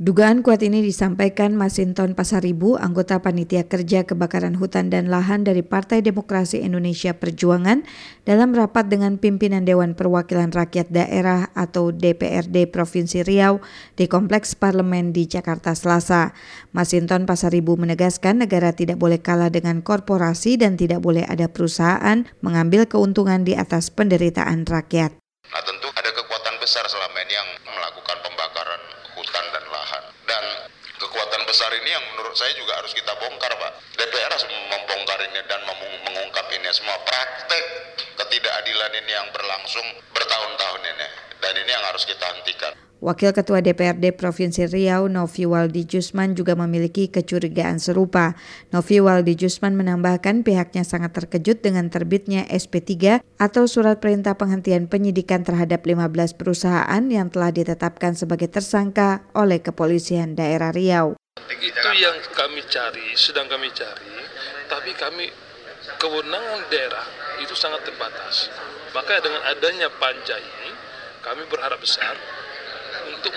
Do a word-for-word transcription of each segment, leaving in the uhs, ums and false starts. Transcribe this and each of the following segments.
Dugaan kuat ini disampaikan Masinton Pasaribu, anggota Panitia Kerja Kebakaran Hutan dan Lahan dari Partai Demokrasi Indonesia Perjuangan dalam rapat dengan pimpinan Dewan Perwakilan Rakyat Daerah atau D P R D Provinsi Riau di Kompleks Parlemen di Jakarta Selasa. Masinton Pasaribu menegaskan negara tidak boleh kalah dengan korporasi dan tidak boleh ada perusahaan mengambil keuntungan di atas penderitaan rakyat. Nah, tentu ada kekuatan besar selama ini yang melakukan pembakaran hutan dan lahan. Dan kekuatan besar ini yang menurut saya juga harus kita bongkar, Pak. D P R harus membongkar ini dan mengungkap ini semua praktek ketidakadilan ini yang berlangsung bertahun-tahun ini. Dan ini yang harus kita hentikan. Wakil Ketua D P R D Provinsi Riau, Novi Waldijusman, juga memiliki kecurigaan serupa. Novi Waldijusman menambahkan pihaknya sangat terkejut dengan terbitnya S P tiga atau Surat Perintah Penghentian Penyidikan terhadap lima belas perusahaan yang telah ditetapkan sebagai tersangka oleh Kepolisian Daerah Riau. Itu yang kami cari, sedang kami cari, tapi kami kewenangan daerah itu sangat terbatas. Maka dengan adanya panja ini, kami berharap besar untuk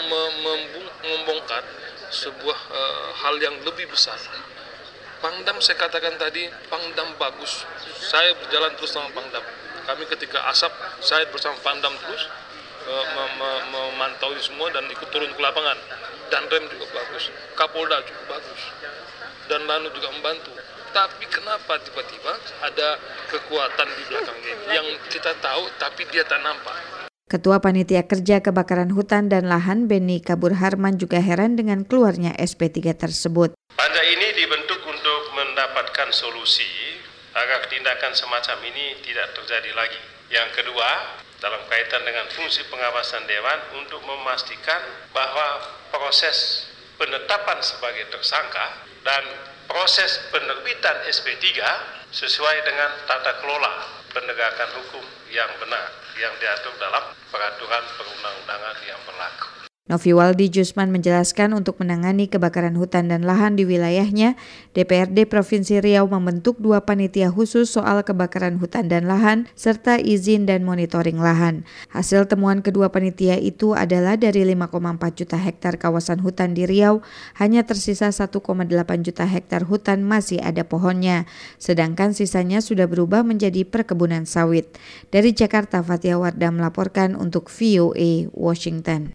membongkar sebuah uh, hal yang lebih besar. Pangdam saya katakan tadi, Pangdam bagus. Saya berjalan terus sama Pangdam. Kami ketika asap, saya bersama Pangdam terus uh, memantau semua dan ikut turun ke lapangan. Dan Rem juga bagus, Kapolda juga bagus, dan Lanu juga membantu. Tapi kenapa tiba-tiba ada kekuatan di belakangnya yang kita tahu tapi dia tak nampak? Ketua Panitia Kerja Kebakaran Hutan dan Lahan Beni Kabur Harman juga heran dengan keluarnya S P tiga tersebut. Panja ini dibentuk untuk mendapatkan solusi agar tindakan semacam ini tidak terjadi lagi. Yang kedua, dalam kaitan dengan fungsi pengawasan Dewan untuk memastikan bahwa proses penetapan sebagai tersangka dan proses penerbitan S P tiga sesuai dengan tata kelola penegakan hukum yang benar yang diatur dalam peraturan perundang-undangan yang berlaku. Novi Waldijusman menjelaskan untuk menangani kebakaran hutan dan lahan di wilayahnya, D P R D Provinsi Riau membentuk dua panitia khusus soal kebakaran hutan dan lahan serta izin dan monitoring lahan. Hasil temuan kedua panitia itu adalah dari lima koma empat juta hektar kawasan hutan di Riau, hanya tersisa satu koma delapan juta hektar hutan masih ada pohonnya, sedangkan sisanya sudah berubah menjadi perkebunan sawit. Dari Jakarta, Fathia Wardah melaporkan untuk V O A Washington.